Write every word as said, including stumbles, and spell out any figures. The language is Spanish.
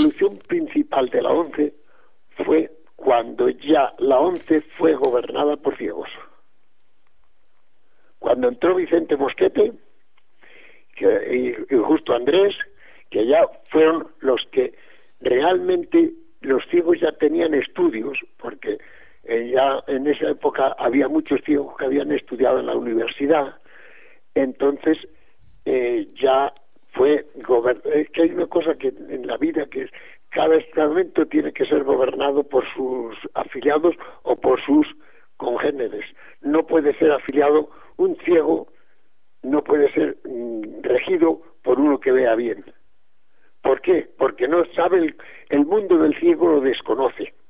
evolución principal de la ONCE fue cuando ya la ONCE fue gobernada por ciegos. Cuando entró Vicente Mosquete que, y, y justo Andrés, que ya fueron los que realmente los ciegos ya tenían estudios, porque eh, ya en esa época había muchos ciegos que habían estudiado en la universidad. Entonces eh, ya fue gobernado. Es que hay una cosa que en la vida que es, cada estamento tiene que ser gobernado por sus afiliados o por sus congéneres. No puede ser afiliado un ciego, no puede ser mm, regido por uno que vea bien. ¿Por qué? Porque no sabe el, el mundo del ciego, lo desconoce.